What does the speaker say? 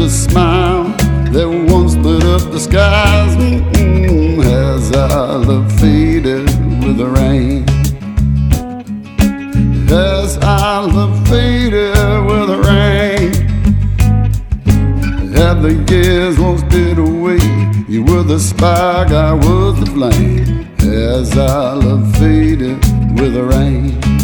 a smile that once lit up the skies. Has our love faded with the rain? Has our love faded with the rain? Have the years lost it away? You were the spark, I was the flame. Has our love faded with the rain?